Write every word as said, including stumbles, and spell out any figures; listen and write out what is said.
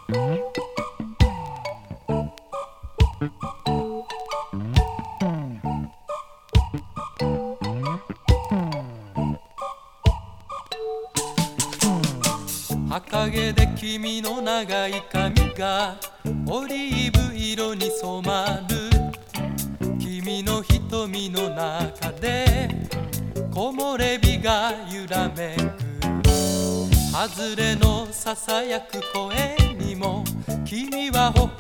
赤毛で君の長い髪がオリーブ色に染まる。君の瞳の中で木漏れ日が揺らめく。外れのささやく声にも君は微